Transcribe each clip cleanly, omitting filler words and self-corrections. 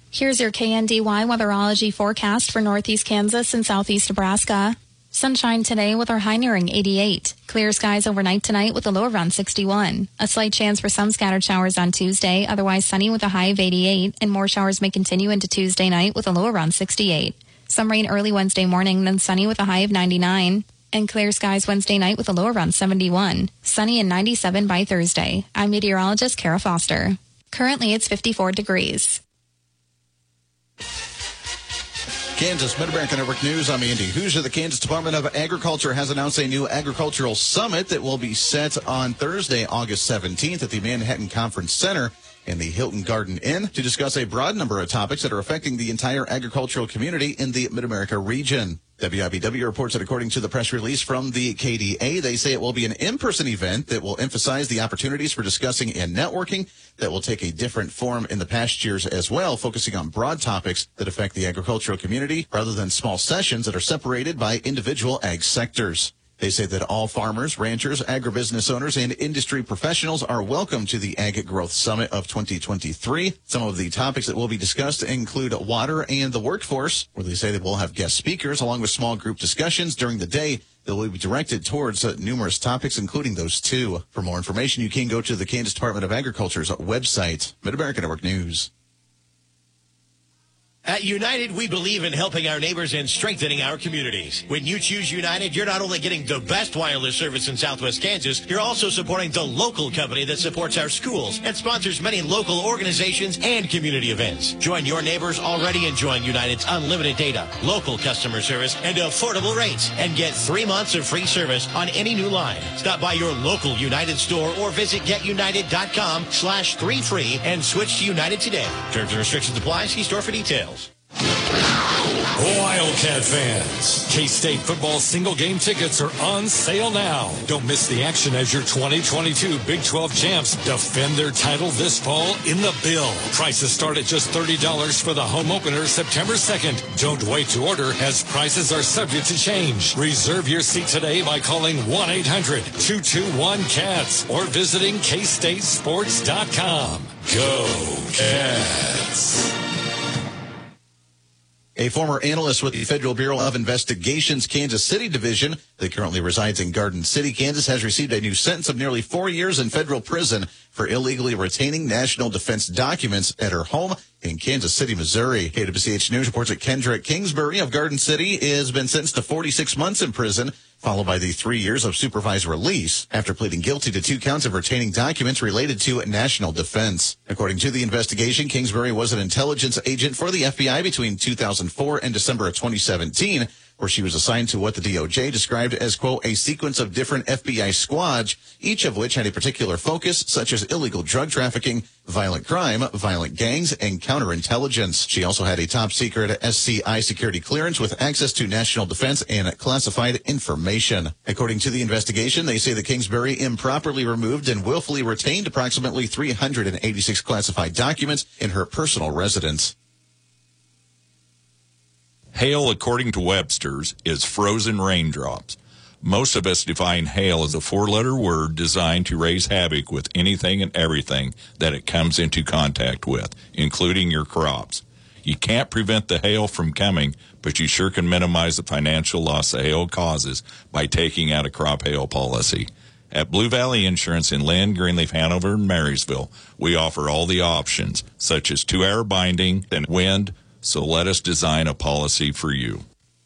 Here's your KNDY weatherology forecast for northeast Kansas and southeast Nebraska. Sunshine today with our high nearing 88. Clear skies overnight tonight with a low around 61. A slight chance for some scattered showers on Tuesday, otherwise sunny with a high of 88, and more showers may continue into Tuesday night with a low around 68. Some rain early Wednesday morning, then sunny with a high of 99. And clear skies Wednesday night with a low around 71. Sunny and 97 by Thursday. I'm meteorologist Kara Foster. Currently, it's 54 degrees. Kansas Mid-America Network News. I'm Andy Hoosier. The Kansas Department of Agriculture has announced a new agricultural summit that will be set on Thursday, August 17th at the Manhattan Conference Center in the Hilton Garden Inn to discuss a broad number of topics that are affecting the entire agricultural community in the Mid-America region. WIBW reports that according to the press release from the KDA, they say it will be an in-person event that will emphasize the opportunities for discussing and networking that will take a different form in the past years as well, focusing on broad topics that affect the agricultural community rather than small sessions that are separated by individual ag sectors. They say that all farmers, ranchers, agribusiness owners, and industry professionals are welcome to the Ag Growth Summit of 2023. Some of the topics that will be discussed include water and the workforce, where they say that we'll have guest speakers along with small group discussions during the day that will be directed towards numerous topics, including those two. For more information, you can go to the Kansas Department of Agriculture's website. Mid-America Network News. At United, we believe in helping our neighbors and strengthening our communities. When you choose United, you're not only getting the best wireless service in Southwest Kansas, you're also supporting the local company that supports our schools and sponsors many local organizations and community events. Join your neighbors already enjoying United's unlimited data, local customer service, and affordable rates, and get 3 months of free service on any new line. Stop by your local United store or visit getunited.com/3free and switch to United today. Terms and restrictions apply. See store for details. Wildcat fans, K-State football single game tickets are on sale now. Don't miss the action as your 2022 Big 12 champs defend their title this fall in the Bill. Prices start at just $30 for the home opener September 2nd. Don't wait to order as prices are subject to change. Reserve your seat today by calling 1-800-221-CATS or visiting KStateSports.com. Go Cats! A former analyst with the Federal Bureau of Investigation's Kansas City division that currently resides in Garden City, Kansas, has received a new sentence of nearly 4 years in federal prison for illegally retaining national defense documents at her home in Kansas City, Missouri. KWCH News reports that Kendra Kingsbury of Garden City has been sentenced to 46 months in prison, followed by the 3 years of supervised release after pleading guilty to 2 counts of retaining documents related to national defense. According to the investigation, Kingsbury was an intelligence agent for the FBI between 2004 and December of 2017, where she was assigned to what the DOJ described as, quote, a sequence of different FBI squads, each of which had a particular focus, such as illegal drug trafficking, violent crime, violent gangs, and counterintelligence. She also had a top-secret SCI security clearance with access to national defense and classified information. According to the investigation, they say that Kingsbury improperly removed and willfully retained approximately 386 classified documents in her personal residence. Hail, according to Webster's, is frozen raindrops. Most of us define hail as a 4-letter word designed to raise havoc with anything and everything that it comes into contact with, including your crops. You can't prevent the hail from coming, but you sure can minimize the financial loss the hail causes by taking out a crop hail policy. At Blue Valley Insurance in Lynn, Greenleaf, Hanover, and Marysville, we offer all the options, such as 2-hour binding and wind. So let us design a policy for you.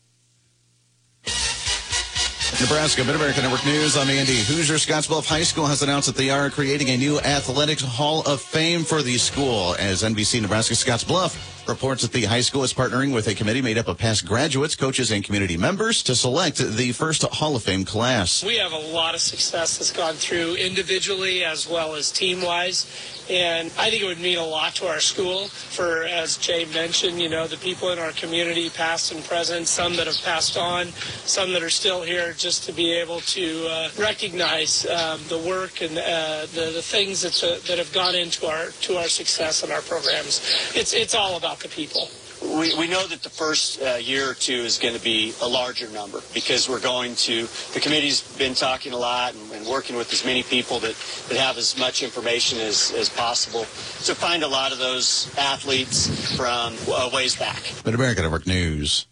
Nebraska Mid-America Network News. I'm Andy Hoosier. Scottsbluff High School has announced that they are creating a new Athletics Hall of Fame for the school. As NBC Nebraska Scottsbluff reports that the high school is partnering with a committee made up of past graduates, coaches, and community members to select the first Hall of Fame class. We have a lot of success that's gone through individually as well as team-wise. And I think it would mean a lot to our school for, as Jay mentioned, you know, the people in our community, past and present, some that have passed on, some that are still here, just to be able to recognize the work and the things that have gone into our success and our programs. It's all about the people. We know that the first year or two is going to be a larger number because the committee's been talking a lot and working with as many people that have as much information as possible to find a lot of those athletes from ways back. Mid-America Network News.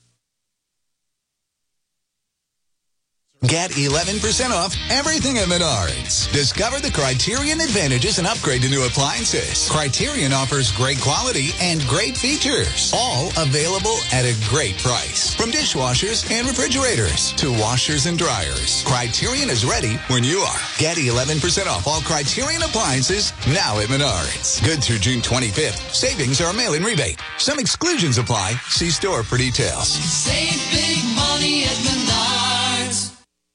Get 11% off everything at Menards. Discover the Criterion advantages and upgrade to new appliances. Criterion offers great quality and great features, all available at a great price. From dishwashers and refrigerators to washers and dryers, Criterion is ready when you are. Get 11% off all Criterion appliances now at Menards. Good through June 25th. Savings are a mail-in rebate. Some exclusions apply. See store for details. Save big money at Menards.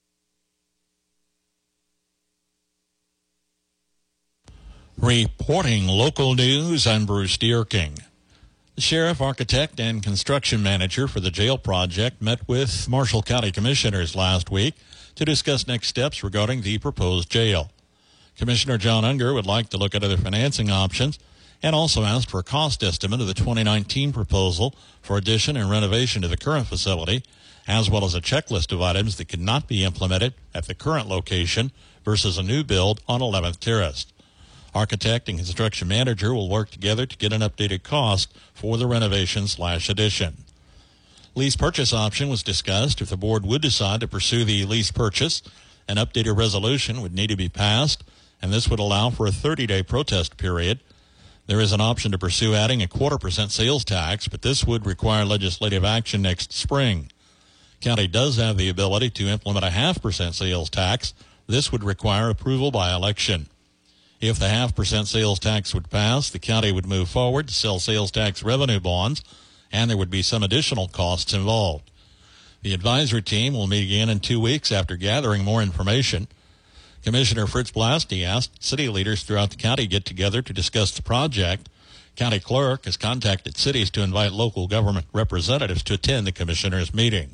Reporting local news, I'm Bruce Deerking. The sheriff, architect, and construction manager for the jail project met with Marshall County commissioners last week to discuss next steps regarding the proposed jail. Commissioner John Unger would like to look at other financing options and also asked for a cost estimate of the 2019 proposal for addition and renovation to the current facility, as well as a checklist of items that could not be implemented at the current location versus a new build on 11th Terrace. Architect and construction manager will work together to get an updated cost for the renovation/addition. Lease purchase option was discussed. If the board would decide to pursue the lease purchase, an updated resolution would need to be passed, and this would allow for a 30-day protest period. There is an option to pursue adding a 0.25% sales tax, but this would require legislative action next spring. County does have the ability to implement a 0.5% sales tax. This would require approval by election. If the 0.5% sales tax would pass, the county would move forward to sell sales tax revenue bonds, and there would be some additional costs involved. The advisory team will meet again in 2 weeks after gathering more information. Commissioner Fritz Blasty asked city leaders throughout the county get together to discuss the project. County clerk has contacted cities to invite local government representatives to attend the commissioners' meeting.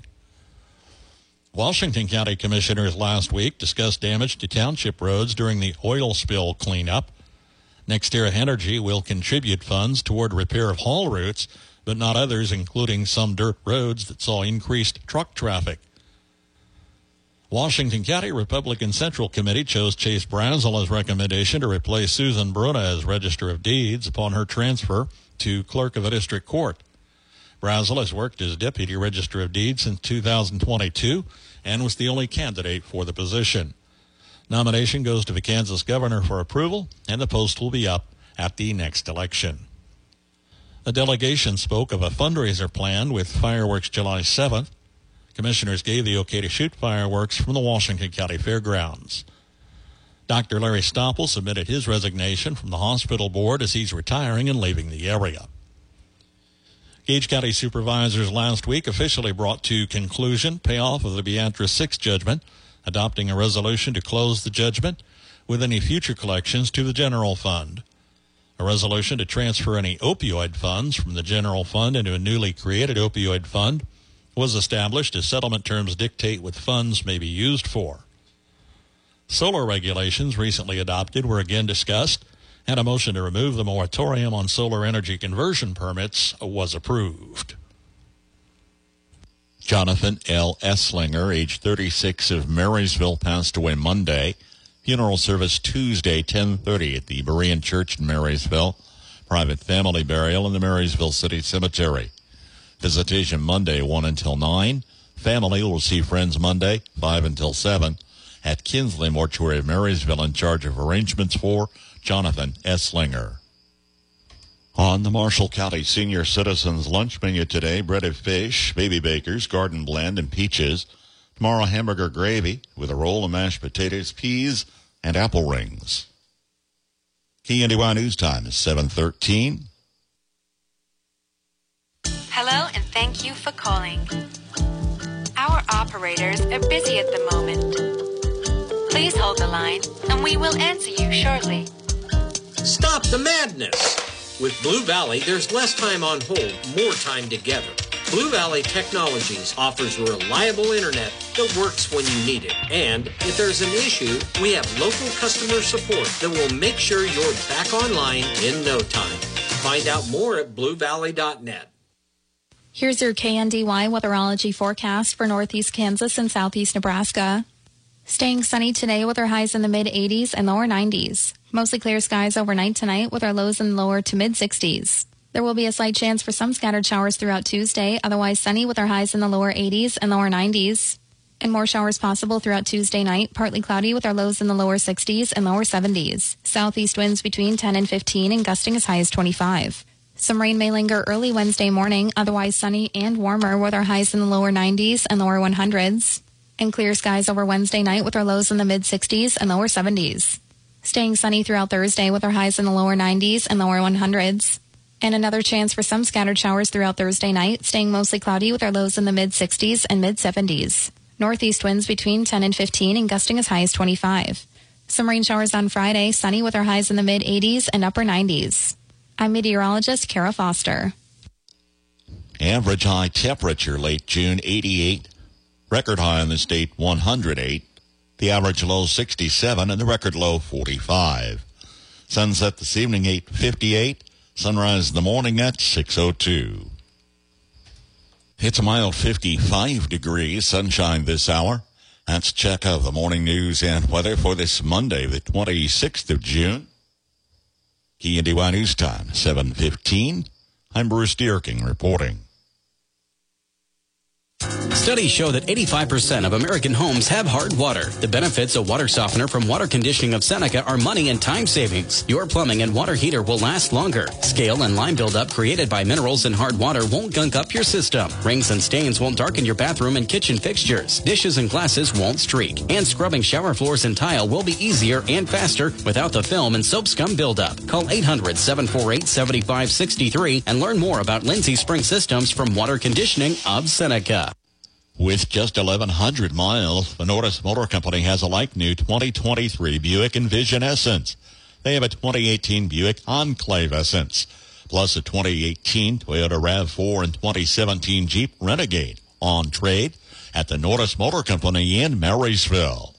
Washington County commissioners last week discussed damage to township roads during the oil spill cleanup. NextEra Energy will contribute funds toward repair of haul routes, but not others, including some dirt roads that saw increased truck traffic. Washington County Republican Central Committee chose Chase Brazel as recommendation to replace Susan Bruna as Register of Deeds upon her transfer to Clerk of the District Court. Brazel has worked as Deputy Register of Deeds since 2022 and was the only candidate for the position. Nomination goes to the Kansas governor for approval, and the post will be up at the next election. A delegation spoke of a fundraiser plan with fireworks July 7th. Commissioners gave the okay to shoot fireworks from the Washington County Fairgrounds. Dr. Larry Stoppel submitted his resignation from the hospital board as he's retiring and leaving the area. Gage County supervisors last week officially brought to conclusion payoff of the Beatrice 6 judgment, adopting a resolution to close the judgment with any future collections to the general fund. A resolution to transfer any opioid funds from the general fund into a newly created opioid fund was established as settlement terms dictate what funds may be used for. Solar regulations recently adopted were again discussed, and a motion to remove the moratorium on solar energy conversion permits was approved. Jonathan L. Esslinger, age 36, of Marysville, passed away Monday. Funeral service Tuesday, 10:30 at the Berean Church in Marysville. Private family burial in the Marysville City Cemetery. Visitation Monday, 1 until 9. Family will see friends Monday, 5 until 7. At Kinsley Mortuary of Marysville, in charge of arrangements for Jonathan Esslinger. On the Marshall County Senior Citizens lunch menu today, breaded fish, baby bakers, garden blend, and peaches. Tomorrow, hamburger gravy with a roll of mashed potatoes, peas, and apple rings. KNDY News Time is 7:13. Hello, and thank you for calling. Our operators are busy at the moment. Please hold the line, and we will answer you shortly. Stop the madness! With Blue Valley, there's less time on hold, more time together. Blue Valley Technologies offers reliable internet that works when you need it. And if there's an issue, we have local customer support that will make sure you're back online in no time. Find out more at bluevalley.net. Here's your KNDY weatherology forecast for northeast Kansas and southeast Nebraska. Staying sunny today with our highs in the mid-80s and lower 90s. Mostly clear skies overnight tonight with our lows in the lower to mid-60s. There will be a slight chance for some scattered showers throughout Tuesday, otherwise sunny with our highs in the lower 80s and lower 90s. And more showers possible throughout Tuesday night, partly cloudy with our lows in the lower 60s and lower 70s. Southeast winds between 10 and 15 and gusting as high as 25. Some rain may linger early Wednesday morning, otherwise sunny and warmer with our highs in the lower 90s and lower 100s. And clear skies over Wednesday night with our lows in the mid-60s and lower 70s. Staying sunny throughout Thursday with our highs in the lower 90s and lower 100s. And another chance for some scattered showers throughout Thursday night, staying mostly cloudy with our lows in the mid-60s and mid-70s. Northeast winds between 10 and 15 and gusting as high as 25. Some rain showers on Friday, sunny with our highs in the mid-80s and upper 90s. I'm meteorologist Kara Foster. Average high temperature late June 88. Record high in the state 108. The average low 67 and the record low 45. Sunset this evening 8:58. Sunrise in the morning at 6:02. It's a mild 55 degrees. Sunshine this hour. That's a check of the morning news and weather for this Monday, the 26th of June. KNDY News Time, 7:15. I'm Bruce Dierking reporting. Studies show that 85% of American homes have hard water. The benefits of water softener from Water Conditioning of Seneca are money and time savings. Your plumbing and water heater will last longer. Scale and lime buildup created by minerals in hard water won't gunk up your system. Rings and stains won't darken your bathroom and kitchen fixtures. Dishes and glasses won't streak. And scrubbing shower floors and tile will be easier and faster without the film and soap scum buildup. Call 800-748-7563 and learn more about Lindsay Spring Systems from Water Conditioning of Seneca. With just 1,100 miles, the Norris Motor Company has a like-new 2023 Buick Envision Essence. They have a 2018 Buick Enclave Essence, plus a 2018 Toyota RAV4 and 2017 Jeep Renegade on trade at the Norris Motor Company in Marysville.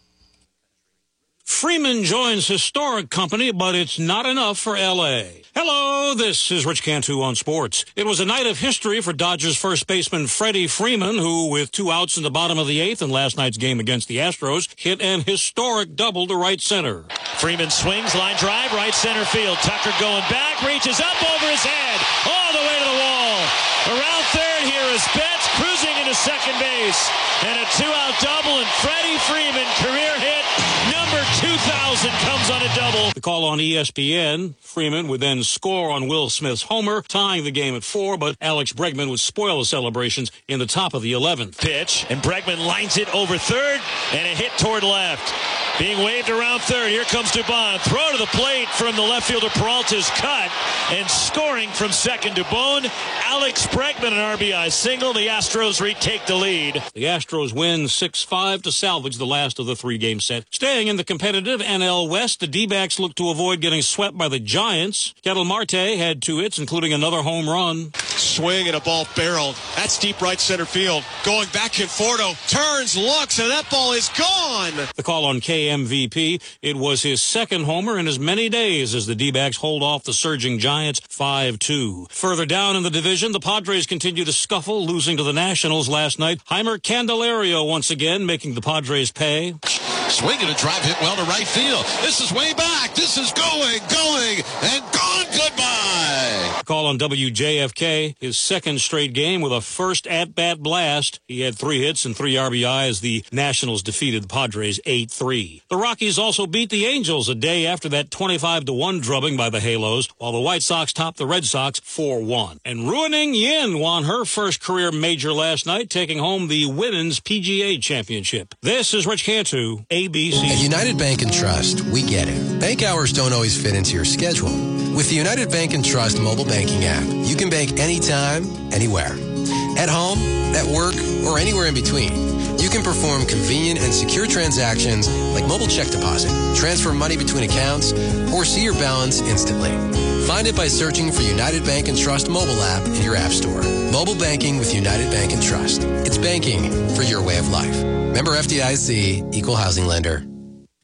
Freeman joins historic company, but it's not enough for L.A. Hello, this is Rich Cantu on sports. It was a night of history for Dodgers first baseman Freddie Freeman, who, with 2 outs in the bottom of the 8th in last night's game against the Astros, hit an historic double to right center. Freeman swings, line drive, right center field. Tucker going back, reaches up over his head, all the way to the wall. Around third here is Betts cruising into second base. And a 2-out double, and Freddie Freeman, career hit number 2,000, comes on a double. The call on ESPN, Freeman would then score on Will Smith's homer, tying the game at 4, but Alex Bregman would spoil the celebrations in the top of the 11th. Pitch, and Bregman lines it over third, and a hit toward left. Being waved around third, here comes Dubon. Throw to the plate from the left fielder Peralta's cut, and scoring from second Dubon. Alex Bregman, an RBI single. The Astros retake the lead. The Astros win 6-5 to salvage the last of the 3-game set. Staying in the competitive NL West, the D-backs look to avoid getting swept by the Giants. Ketel Marte had 2 hits, including another home run. Swing and a ball barreled. That's deep right center field. Going back, Conforto turns, looks, and that ball is gone. The call on KMVP. It was his second homer in as many days as the D-backs hold off the surging Giants 5-2. Further down in the division, the Padres continue to scuffle, losing to the Nationals last night. Heimer Candelario once again making the Padres pay. Swinging a drive hit well to right field. This is way back. This is going, and gone. Goodbye. Call on WJFK, his second straight game with a first at-bat blast. He had 3 hits and 3 RBI as the Nationals defeated the Padres 8-3. The Rockies also beat the Angels a day after that 25-1 drubbing by the Halos, while the White Sox topped the Red Sox 4-1. And Ruining Yin won her first career major last night, taking home the Women's PGA Championship. This is Rich Cantu, ABC. At United Bank and Trust, we get it. Bank hours don't always fit into your schedule. With the United Bank and Trust mobile banking app, you can bank anytime, anywhere. At home, at work, or anywhere in between. You can perform convenient and secure transactions like mobile check deposit, transfer money between accounts, or see your balance instantly. Find it by searching for United Bank and Trust mobile app in your app store. Mobile banking with United Bank and Trust. It's banking for your way of life. Member FDIC, Equal Housing Lender.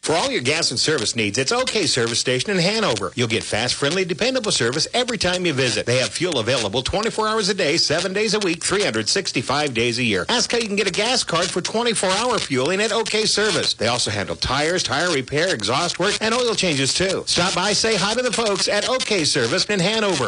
For all your gas and service needs, it's OK Service Station in Hanover. You'll get fast, friendly, dependable service every time you visit. They have fuel available 24 hours a day, 7 days a week, 365 days a year. Ask how you can get a gas card for 24-hour fueling at OK Service. They also handle tires, tire repair, exhaust work, and oil changes too. Stop by, say hi to the folks at OK Service in Hanover.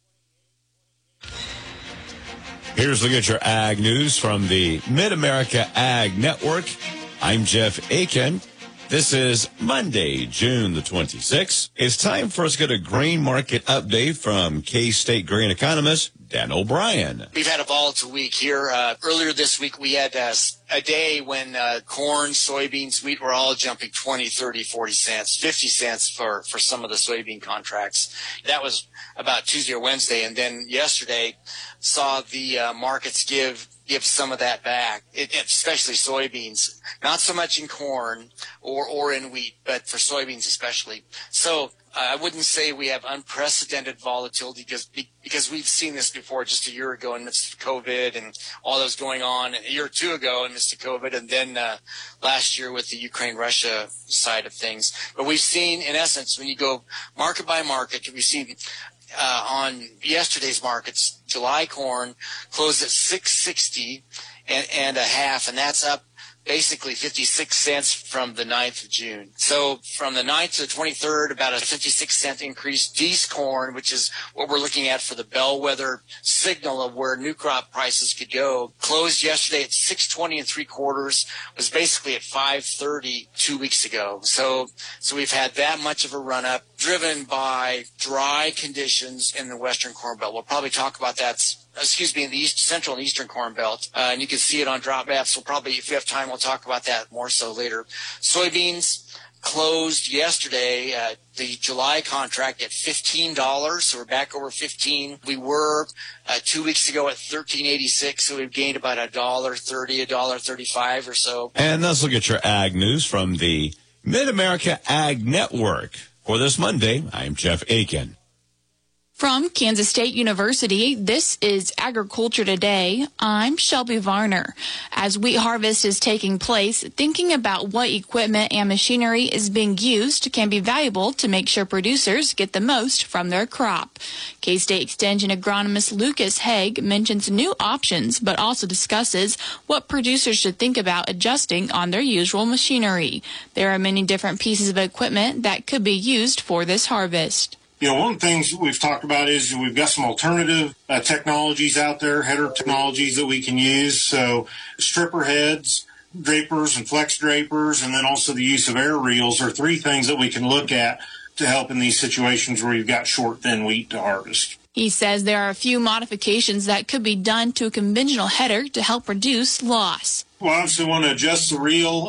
Here's a look at your ag news from the Mid-America Ag Network. I'm Jeff Aiken. This is Monday, June the 26th. It's time for us to get a grain market update from K-State grain economist Dan O'Brien. We've had a volatile week here. Earlier this week, we had a day when corn, soybeans, wheat were all jumping 20, 30, 40 cents, 50 cents for some of the soybean contracts. That was about Tuesday or Wednesday. And then yesterday saw the markets give some of that back, especially soybeans. Not so much in corn or in wheat, but for soybeans especially. So I wouldn't say we have unprecedented volatility because we've seen this before just a year ago in the midst of COVID and all that was going on, a year or two ago in the midst of COVID, and then last year with the Ukraine-Russia side of things. But we've seen, in essence, when you go market by market, we've seen on yesterday's markets, July corn closed at $6.60 and a half, and that's up basically 56 cents from the 9th of June. So from the 9th to the 23rd, about a 56-cent increase. Dees corn, which is what we're looking at for the bellwether signal of where new crop prices could go, closed yesterday at 6.20 3/4, was basically at 5.30 2 weeks ago. So we've had that much of a run-up, driven by dry conditions in the Western Corn Belt. We'll probably talk about that in the Central and Eastern Corn Belt. And you can see it on drop maps. We'll probably, if we have time, we'll talk about that more so later. Soybeans closed yesterday, the July contract at $15. So we're back over 15. We were 2 weeks ago at $13.86. So we've gained about $1.30, $1.35 or so. And let's look at your ag news from the Mid-America Ag Network. For this Monday, I'm Jeff Aiken. From Kansas State University, this is Agriculture Today. I'm Shelby Varner. As wheat harvest is taking place, thinking about what equipment and machinery is being used can be valuable to make sure producers get the most from their crop. K-State Extension agronomist Lucas Haig mentions new options, but also discusses what producers should think about adjusting on their usual machinery. There are many different pieces of equipment that could be used for this harvest. One of the things we've talked about is we've got some alternative technologies out there, header technologies that we can use. So stripper heads, drapers and flex drapers, and then also the use of air reels are three things that we can look at to help in these situations where you've got short, thin wheat to harvest. He says there are a few modifications that could be done to a conventional header to help reduce loss. Well, obviously, we want to adjust the reel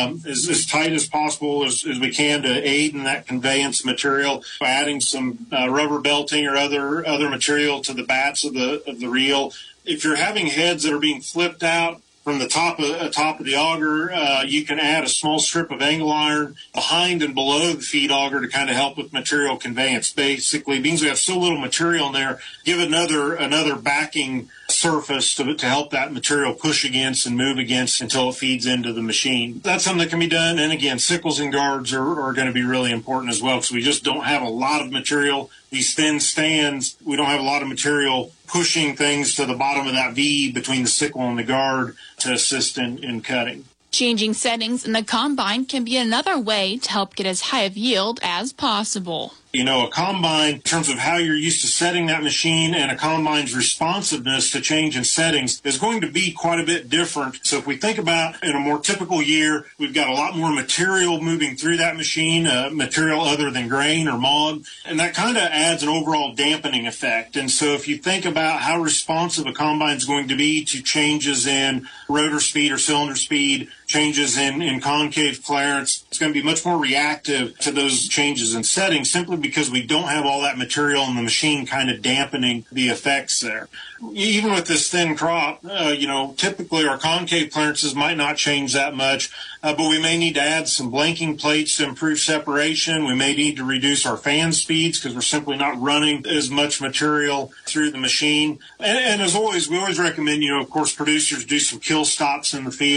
as tight as possible as we can to aid in that conveyance material by adding some rubber belting or other material to the bats of the reel. If you're having heads that are being flipped out from the top of the auger, you can add a small strip of angle iron behind and below the feed auger to kind of help with material conveyance. Basically, means we have so little material in there, give another backing surface to help that material push against and move against until it feeds into the machine. That's something that can be done. And again, sickles and guards are going to be really important as well, because we just don't have a lot of material. These thin stands, we don't have a lot of material pushing things to the bottom of that V between the sickle and the guard to assist in cutting. Changing settings in the combine can be another way to help get as high of yield as possible. A combine, in terms of how you're used to setting that machine and a combine's responsiveness to change in settings, is going to be quite a bit different. So if we think about in a more typical year, we've got a lot more material moving through that machine, material other than grain or mog, and that kind of adds an overall dampening effect. And so if you think about how responsive a combine is going to be to changes in rotor speed or cylinder speed, changes in concave clearance, it's going to be much more reactive to those changes in settings, simply because we don't have all that material in the machine kind of dampening the effects there. Even with this thin crop, typically our concave clearances might not change that much, but we may need to add some blanking plates to improve separation. We may need to reduce our fan speeds because we're simply not running as much material through the machine. And as always, we always recommend, of course, producers do some kill stops in the field.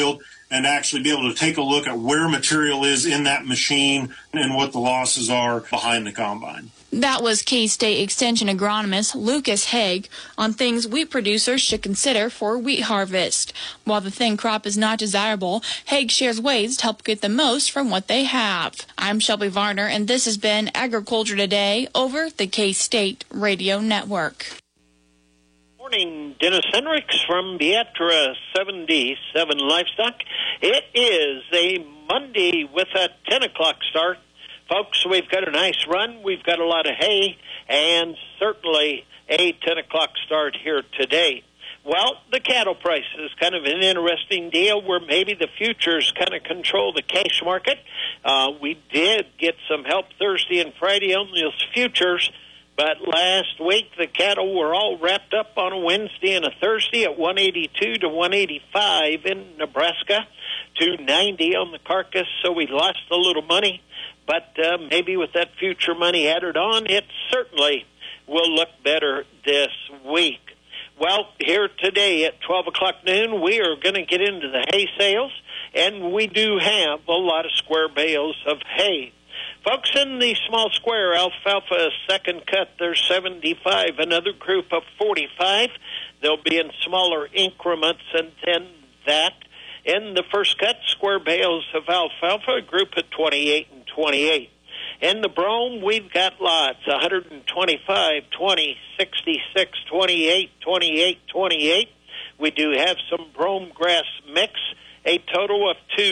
and actually be able to take a look at where material is in that machine and what the losses are behind the combine. That was K-State Extension agronomist Lucas Haig on things wheat producers should consider for wheat harvest. While the thin crop is not desirable, Haig shares ways to help get the most from what they have. I'm Shelby Varner, and this has been Agriculture Today over the K-State Radio Network. Morning, Dennis Hendricks from Beatra 77 Livestock. It is a Monday with a 10 o'clock start. Folks, we've got a nice run. We've got a lot of hay and certainly a 10 o'clock start here today. Well, the cattle price is kind of an interesting deal where maybe the futures kind of control the cash market. We did get some help Thursday and Friday on those futures, but last week the cattle were all wrapped up on a Wednesday and a Thursday at 182 to 185 in Nebraska, 290 on the carcass, so we lost a little money. But maybe with that future money added on, it certainly will look better this week. Well, here today at 12 o'clock noon, we are going to get into the hay sales, and we do have a lot of square bales of hay. Folks, in the small square alfalfa second cut, there's 75, another group of 45. They'll be in smaller increments than that. In the first cut, square bales of alfalfa, a group of 28 and 28. In the brome, we've got lots, 125, 20, 66, 28, 28, 28. We do have some brome grass mix, a total of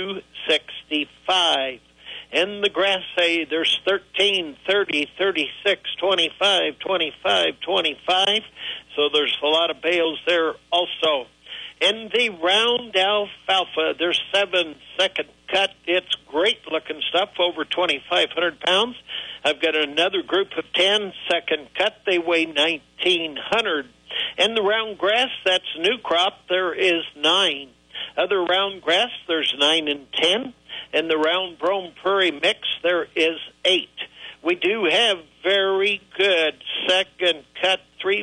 265. In the grass hay, there's 13, 30, 36, 25, 25, 25. So there's a lot of bales there also. In the round alfalfa, there's 7 second cut. It's great-looking stuff, over 2,500 pounds. I've got another group of 10 second cut. They weigh 1,900. In the round grass, that's new crop, there is 9. Other round grass, there's 9 and 10. In the round brome prairie mix, there is 8. We do have very good second cut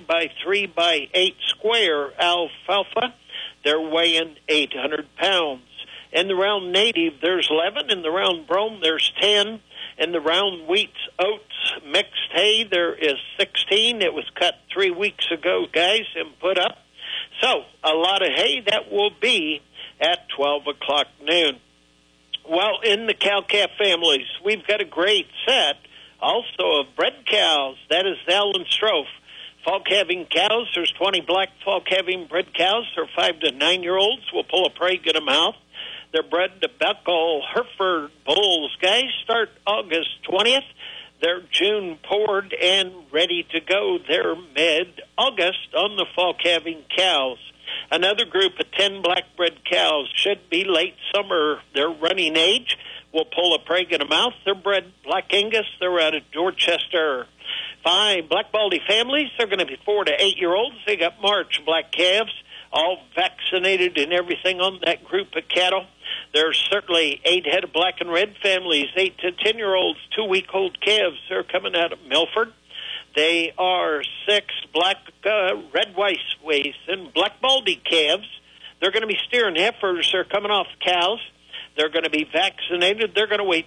3x3x8 square alfalfa. They're weighing 800 pounds. In the round native, there's 11. In the round brome, there's 10. In the round wheats, oats, mixed hay, there is 16. It was cut 3 weeks ago, guys, and put up. So, a lot of hay that will be at 12 o'clock noon. Well, in the cow-calf families, we've got a great set also of bred cows. That is Allen Strofe. Fall-calving cows, there's 20 black fall-calving bred cows. They're 5 to 9-year-olds. We'll pull a preg in them out. They're bred to Buckle Hereford bulls. Guys, start August 20th. They're June poured and ready to go. They're mid-August on the fall-calving cows. Another group of 10 black-bred cows should be late summer. They're running age. We'll pull a preg in them out. They're bred Black Angus. They're out of Dorchester. 5 black baldy families. They're going to be 4 to 8-year-olds. They got March black calves, all vaccinated and everything on that group of cattle. There's certainly 8 head of black and red families, 8 to 10-year-olds, 2-week-old calves. They're coming out of Milford. They are 6 black red waist and black baldy calves. They're going to be steer and heifers. They're coming off cows. They're going to be vaccinated. They're going to weigh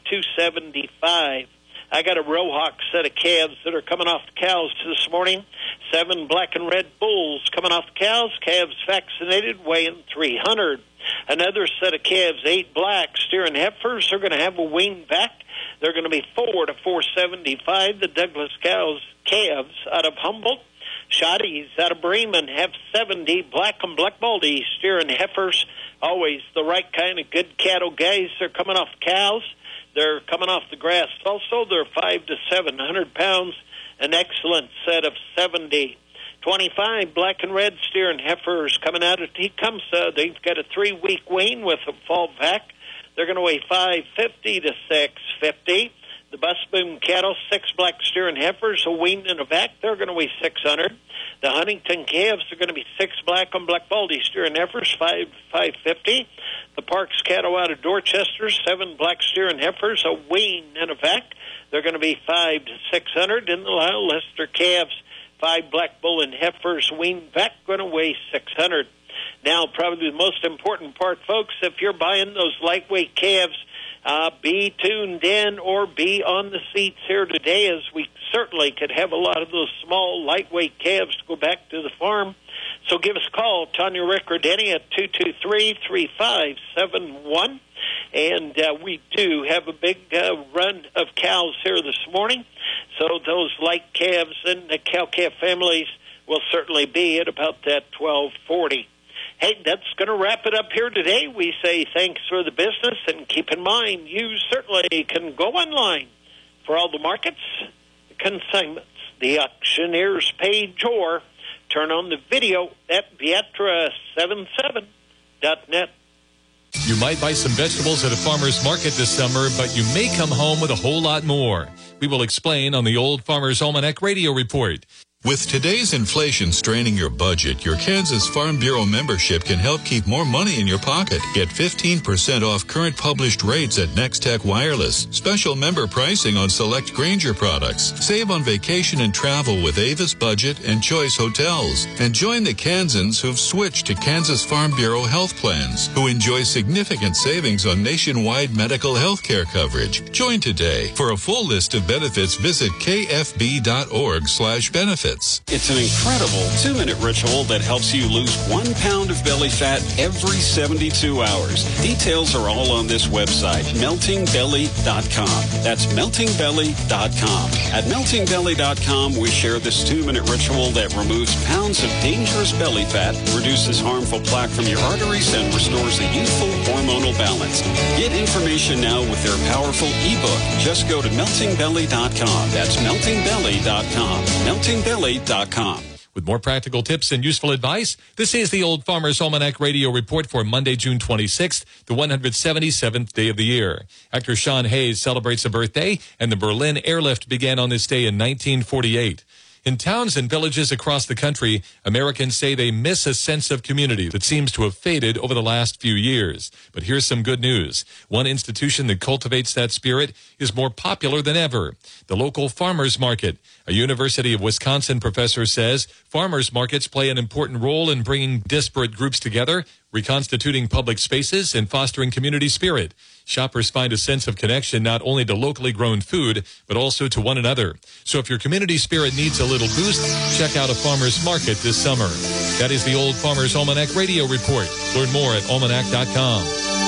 275. I got a Rohawk set of calves that are coming off the cows this morning. 7 black and red bulls coming off the cows. Calves vaccinated, weighing 300. Another set of calves, 8 black steer and heifers. They're going to have a wean back. They're going to be 4 to 475. The Douglas calves out of Humboldt. Shotties out of Bremen have 70 black and black baldy steer and heifers. Always the right kind of good cattle, guys. They're coming off cows. They're coming off the grass. Also, they're 5 to 700 pounds. An excellent set of 70. 25 black and red steer and heifers coming out of Tecumseh. They've got a 3-week wean with a fall vac. They're going to weigh 550 to 650. The Busboom cattle, 6 black steer and heifers, a wean and a vac. They're going to weigh 600. The Huntington calves are going to be 6 black and black baldy steer and heifers, 550. The Parks cattle out of Dorchester, 7 black steer and heifers, a wean and a vac. They're going to be 5 to 600. In the Lyle Lester calves, 5 black bull and heifers, wean vac, going to weigh 600. Now, probably the most important part, folks, if you're buying those lightweight calves, be tuned in or be on the seats here today, as we certainly could have a lot of those small, lightweight calves to go back to the farm. So give us a call, Tanya Rick or Denny, at 223-3571. And we do have a big run of cows here this morning. So those light calves and the cow-calf families will certainly be at about that 1240. Hey, that's going to wrap it up here today. We say thanks for the business, and keep in mind, you certainly can go online for all the markets, the consignments, the auctioneer's page, or turn on the video at Vietra77.net. You might buy some vegetables at a farmer's market this summer, but you may come home with a whole lot more. We will explain on the Old Farmer's Almanac radio report. With today's inflation straining your budget, your Kansas Farm Bureau membership can help keep more money in your pocket. Get 15% off current published rates at Nextech Wireless. Special member pricing on select Grainger products. Save on vacation and travel with Avis Budget and Choice Hotels. And join the Kansans who've switched to Kansas Farm Bureau health plans, who enjoy significant savings on nationwide medical health care coverage. Join today. For a full list of benefits, visit kfb.org/benefits. It's an incredible 2-minute ritual that helps you lose 1 pound of belly fat every 72 hours. Details are all on this website, meltingbelly.com. That's meltingbelly.com. At meltingbelly.com, we share this 2-minute ritual that removes pounds of dangerous belly fat, reduces harmful plaque from your arteries, and restores a youthful hormonal balance. Get information now with their powerful ebook. Just go to meltingbelly.com. That's meltingbelly.com. Meltingbelly.com. With more practical tips and useful advice, this is the Old Farmer's Almanac radio report for Monday, June 26th, the 177th day of the year. Actor Sean Hayes celebrates a birthday, and the Berlin Airlift began on this day in 1948. In towns and villages across the country, Americans say they miss a sense of community that seems to have faded over the last few years. But here's some good news. One institution that cultivates that spirit is more popular than ever: the local farmers market. A University of Wisconsin professor says farmers markets play an important role in bringing disparate groups together, reconstituting public spaces, and fostering community spirit. Shoppers find a sense of connection not only to locally grown food, but also to one another. So if your community spirit needs a little boost, check out a farmer's market this summer. That is the Old Farmer's Almanac radio report. Learn more at almanac.com.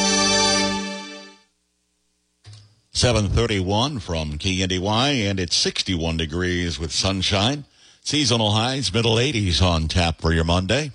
7:31 from KNDY, and it's 61 degrees with sunshine. Seasonal highs, middle 80s on tap for your Monday.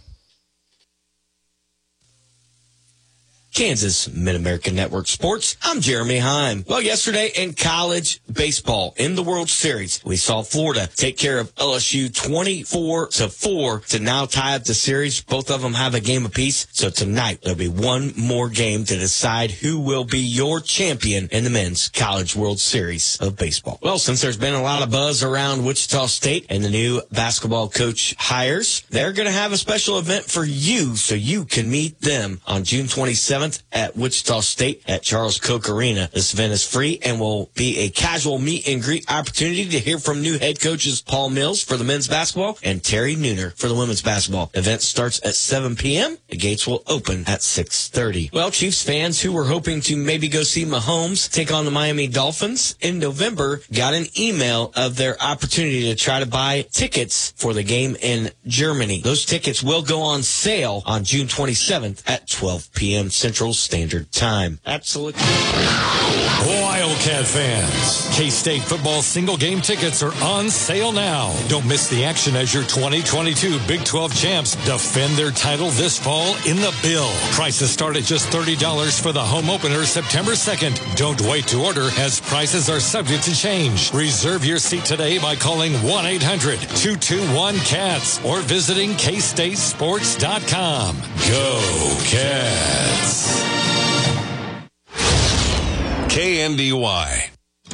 Kansas Mid-American Network Sports. I'm Jeremy Heim. Well, yesterday in college baseball in the World Series, we saw Florida take care of LSU 24-4 to now tie up the series. Both of them have a game apiece. So tonight there'll be one more game to decide who will be your champion in the Men's College World Series of baseball. Well, since there's been a lot of buzz around Wichita State and the new basketball coach hires, they're going to have a special event for you so you can meet them on June 27th. At Wichita State at Charles Koch Arena. This event is free and will be a casual meet and greet opportunity to hear from new head coaches Paul Mills for the men's basketball and Terry Nooner for the women's basketball. The event starts at 7 p.m. The gates will open at 6:30. Well, Chiefs fans who were hoping to maybe go see Mahomes take on the Miami Dolphins in November got an email of their opportunity to try to buy tickets for the game in Germany. Those tickets will go on sale on June 27th at 12 p.m. Central Standard Time. Absolutely. Wildcat fans, K-State football single game tickets are on sale now. Don't miss the action as your 2022 Big 12 champs defend their title this fall in the Bill. Prices start at just $30 for the home opener September 2nd. Don't wait to order as prices are subject to change. Reserve your seat today by calling 1-800-221-CATS or visiting KStateSports.com. Go Cats! KNDY.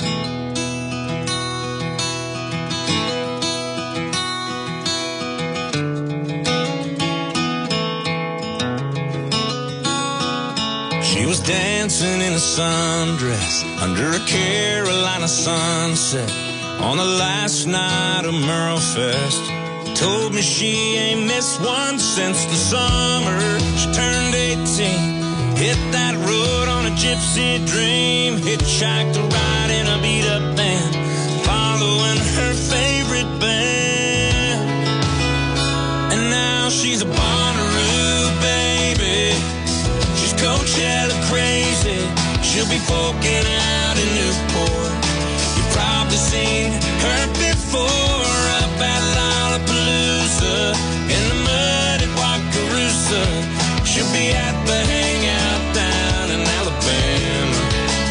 She was dancing in a sundress under a Carolina sunset on the last night of Merle Fest. Told me she ain't missed one since the summer she turned 18. Hit that road on a gypsy dream. Hitchhiked a ride in a beat-up van, following her favorite band. And now she's a Bonnaroo baby. She's Coachella crazy. She'll be poking out in Newport. You've probably seen her before up at Lollapalooza, in the mud at Wakarusa. She'll be at the hangout down in Alabama.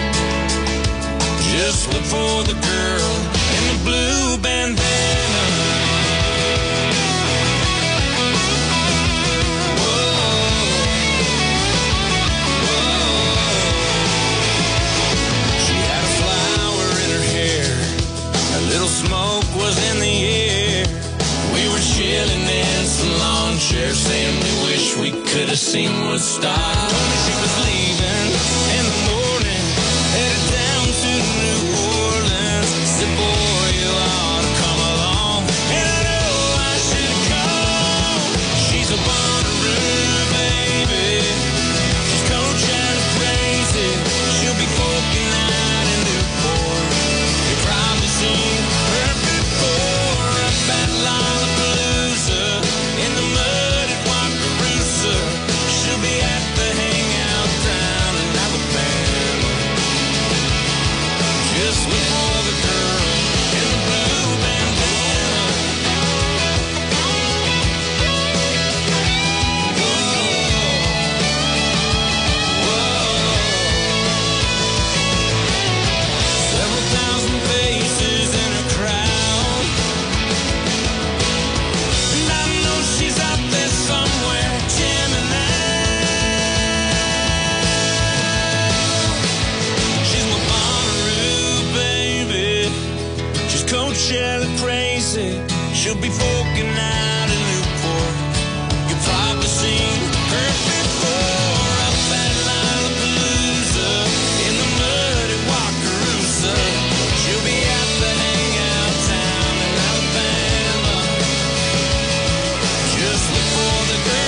Just look for the girl in the blue bandana. She had a flower in her hair, a little smoke was in the air. We were chilling in some lawn chairs, saying we wish we could have seen Woodstock. Told me she was leaving in the morning, headed down to New Orleans. Said, boy, you ought to come along. And I know I should have come. She's a Bonnaroo baby. She's Coachella crazy. She'll be poking out in Newport. You've probably seen her before up at Lollapalooza, in the mud at Wakarusa. She'll be at the hangout down in Alabama. Just look for the girl in the blue bandana. Several thousand faces in a crowd, and I know she's out there somewhere jamming out. She's my Bonnaroo baby. She's Coachella crazy. She'll be poking out in Newport. You've probably seen her before up at Lollapalooza, in the mud at Wakarusa. She'll be at the hangout town in Alabama. Just look